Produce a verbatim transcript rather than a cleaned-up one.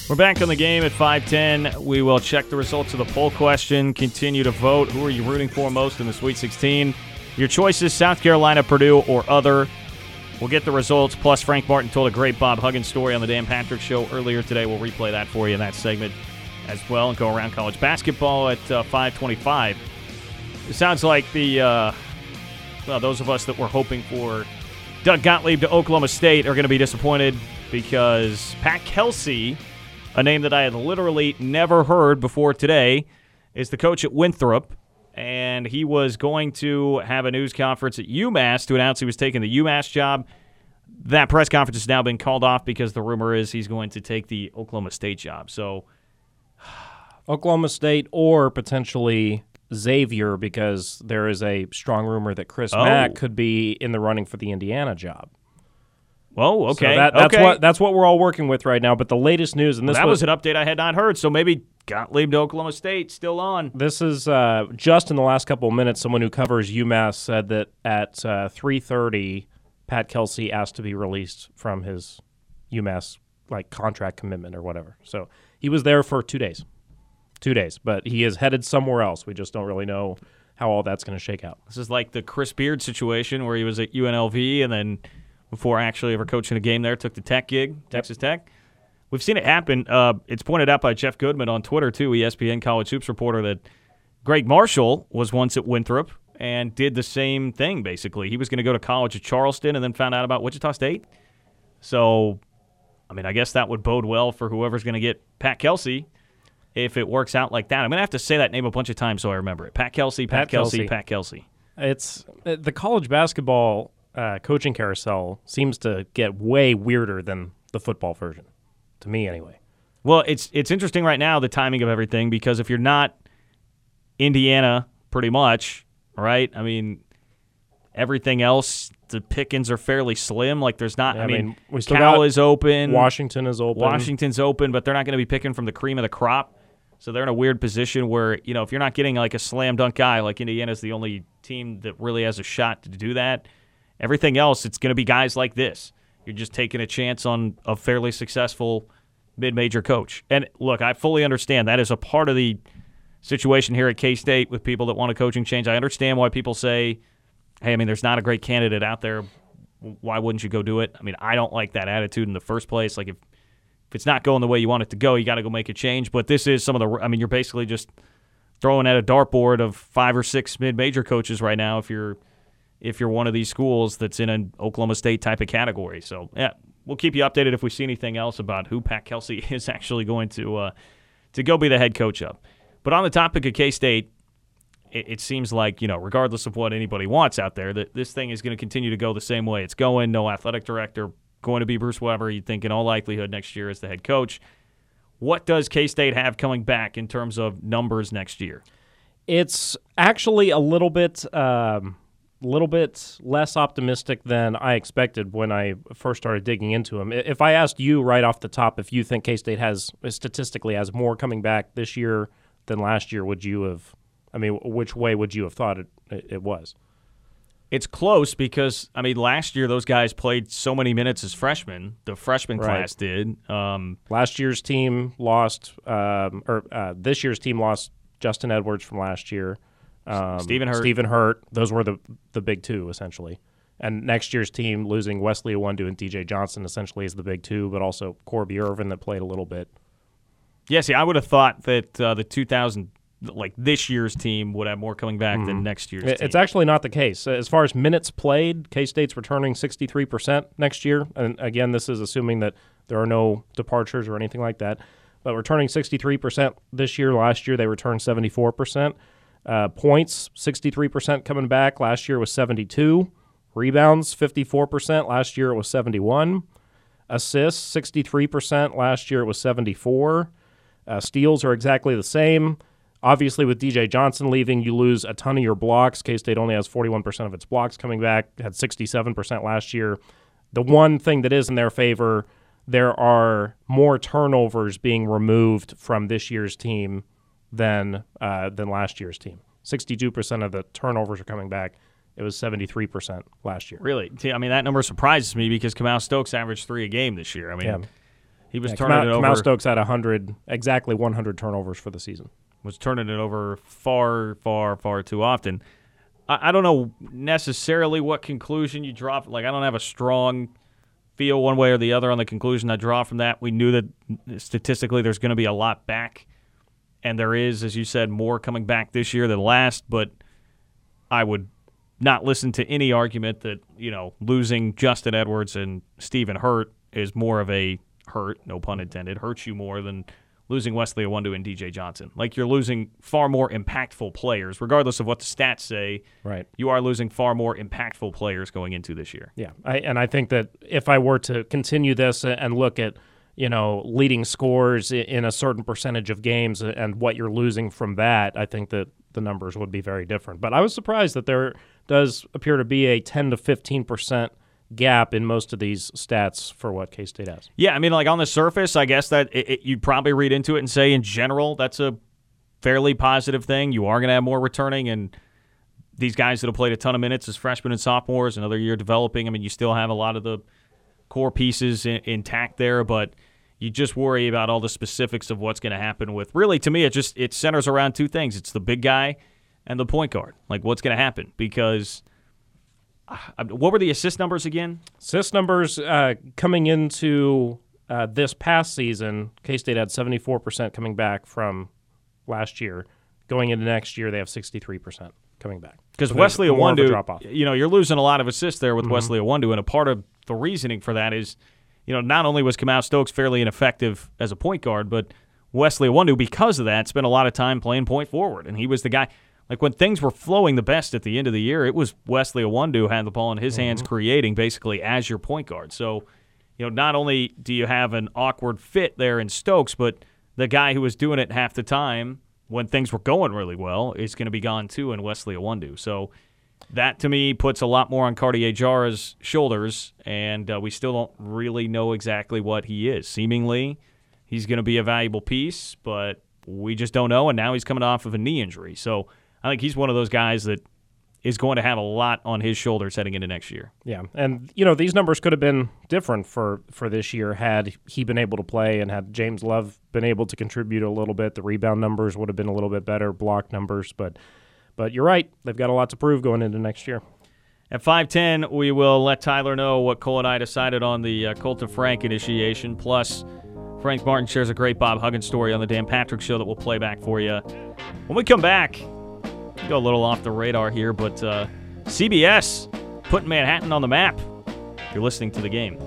We're back on the game at five ten. We will check the results of the poll question, continue to vote. Who are you rooting for most in the Sweet sixteen? Your choices, South Carolina, Purdue, or other. We'll get the results, plus Frank Martin told a great Bob Huggins story on the Dan Patrick Show earlier today. We'll replay that for you in that segment as well and go around college basketball at uh, five twenty-five. It sounds like the uh, well, those of us that were hoping for Doug Gottlieb to Oklahoma State are going to be disappointed because Pat Kelsey, a name that I had literally never heard before today, is the coach at Winthrop, and he was going to have a news conference at UMass to announce he was taking the UMass job. That press conference has now been called off because the rumor is he's going to take the Oklahoma State job. So, Oklahoma State or potentially Xavier, because there is a strong rumor that Chris oh. Mack could be in the running for the Indiana job. Well, okay. So that, that's okay. what that's what we're all working with right now. But the latest news, and this well, that was, was an update I had not heard. So maybe Gottlieb to Oklahoma State still on. This is uh, just in the last couple of minutes. Someone who covers UMass said that at uh, three thirty, Pat Kelsey asked to be released from his UMass like contract commitment or whatever. So he was there for two days, two days. But he is headed somewhere else. We just don't really know how all that's going to shake out. This is like the Chris Beard situation where he was at U N L V and then, before actually ever coaching a game there, took the Tech gig, Texas Tech. We've seen it happen. Uh, it's pointed out by Jeff Goodman on Twitter, too, E S P N College Hoops reporter, that Greg Marshall was once at Winthrop and did the same thing, basically. He was going to go to college at Charleston and then found out about Wichita State. So, I mean, I guess that would bode well for whoever's going to get Pat Kelsey if it works out like that. I'm going to have to say that name a bunch of times so I remember it. Pat Kelsey, Pat, Pat Kelsey, Kelsey, Pat Kelsey. It's the college basketball Uh, coaching carousel seems to get way weirder than the football version, to me anyway. Well, it's it's interesting right now, the timing of everything, because if you're not Indiana, pretty much, right? I mean, everything else, the pickings are fairly slim. Like, there's not, yeah, I, I mean, mean we still Cal got is open. Washington is open. Washington's open, but they're not going to be picking from the cream of the crop. So they're in a weird position where, you know, if you're not getting like a slam dunk guy, like Indiana's the only team that really has a shot to do that. Everything else, it's going to be guys like this. You're just taking a chance on a fairly successful mid-major coach. And look, I fully understand that is a part of the situation here at K-State with people that want a coaching change. I understand why people say, hey, I mean, there's not a great candidate out there. Why wouldn't you go do it? I mean, I don't like that attitude in the first place. Like, if, if it's not going the way you want it to go, you got to go make a change. But this is some of the – I mean, you're basically just throwing at a dartboard of five or six mid-major coaches right now if you're – if you're one of these schools that's in an Oklahoma State type of category. So, yeah, we'll keep you updated if we see anything else about who Pat Kelsey is actually going to uh, to go be the head coach of. But on the topic of K-State, it, it seems like, you know, regardless of what anybody wants out there, that this thing is going to continue to go the same way it's going. No athletic director, going to be Bruce Weber, you'd think in all likelihood next year as the head coach. What does K-State have coming back in terms of numbers next year? It's actually a little bit um – A little bit less optimistic than I expected when I first started digging into him. If I asked you right off the top if you think K-State has statistically has more coming back this year than last year, would you have? I mean, which way would you have thought it it was? It's close because I mean, last year those guys played so many minutes as freshmen. The freshman right. class did. Um, last year's team lost, um, or uh, this year's team lost Justin Edwards from last year. Um, Stephen Hurt. Stephen Hurt. Those were the the big two, essentially. And next year's team losing Wesley Iwundu and D J Johnson essentially is the big two, but also Corby Irvin that played a little bit. Yeah, see, I would have thought that uh, the two thousand, like this year's team, would have more coming back mm-hmm. than next year's it, team. It's actually not the case. As far as minutes played, K-State's returning sixty-three percent next year. And again, this is assuming that there are no departures or anything like that. But returning sixty-three percent this year. Last year they returned seventy-four percent. Uh, points, sixty-three percent coming back. Last year was seventy-two. Rebounds, fifty-four percent. Last year it was seventy-one. Assists, sixty-three percent. Last year it was seventy-four. Uh, steals are exactly the same. Obviously, with D J Johnson leaving, you lose a ton of your blocks. K-State only has forty-one percent of its blocks coming back. Had sixty-seven percent last year. The one thing that is in their favor, there are more turnovers being removed from this year's team than uh, than last year's team. sixty-two percent of the turnovers are coming back. It was seventy-three percent last year. Really? I mean, that number surprises me because Kamau Stokes averaged three a game this year. I mean, yeah. He was yeah, turning Kamau, it over. Kamau Stokes had one hundred, exactly one hundred turnovers for the season. Was turning it over far, far, far too often. I, I don't know necessarily what conclusion you draw. Like, I don't have a strong feel one way or the other on the conclusion I draw from that. We knew that statistically there's going to be a lot back, and there is, as you said, more coming back this year than last, but I would not listen to any argument that, you know, losing Justin Edwards and Stephen Hurt is more of a hurt, no pun intended, hurts you more than losing Wesley Iwundu and D J Johnson. Like, you're losing far more impactful players, regardless of what the stats say. Right. You are losing far more impactful players going into this year. Yeah, I, and I think that if I were to continue this and look at, you know, leading scores in a certain percentage of games and what you're losing from that, I think that the numbers would be very different. But I was surprised that there does appear to be a ten to fifteen percent gap in most of these stats for what K-State has. Yeah, I mean, like, on the surface, I guess that it, it, you'd probably read into it and say, in general, that's a fairly positive thing. You are going to have more returning, and these guys that have played a ton of minutes as freshmen and sophomores, another year developing, I mean, you still have a lot of the core pieces in, intact there, but you just worry about all the specifics of what's going to happen with, really, to me, it just it centers around two things. It's the big guy and the point guard. Like, what's going to happen? Because uh, what were the assist numbers again? Assist numbers uh, coming into uh, this past season, K-State had seventy-four percent coming back from last year. Going into next year, they have sixty-three percent coming back. Because so Wesley Iwundu, a you know, you're losing a lot of assists there with mm-hmm. Wesley Iwundu, and a part of the reasoning for that is, you know, not only was Kamau Stokes fairly ineffective as a point guard, but Wesley Iwundu, because of that, spent a lot of time playing point forward, and he was the guy. Like, when things were flowing the best at the end of the year, it was Wesley Iwundu who had the ball in his mm-hmm. hands, creating basically as your point guard. So, you know, not only do you have an awkward fit there in Stokes, but the guy who was doing it half the time when things were going really well is going to be gone too in Wesley Iwundu. So that, to me, puts a lot more on Cartier-Jara's shoulders, and uh, we still don't really know exactly what he is. Seemingly, he's going to be a valuable piece, but we just don't know, and now he's coming off of a knee injury. So I think he's one of those guys that is going to have a lot on his shoulders heading into next year. Yeah, and, you know, these numbers could have been different for, for this year had he been able to play and had James Love been able to contribute a little bit. The rebound numbers would have been a little bit better, block numbers, but but you're right. They've got a lot to prove going into next year. At five ten, we will let Tyler know what Cole and I decided on the uh, Colton Frank initiation, plus Frank Martin shares a great Bob Huggins story on the Dan Patrick Show that we'll play back for you. When we come back, go a little off the radar here, but uh, C B S putting Manhattan on the map. You're listening to The Game.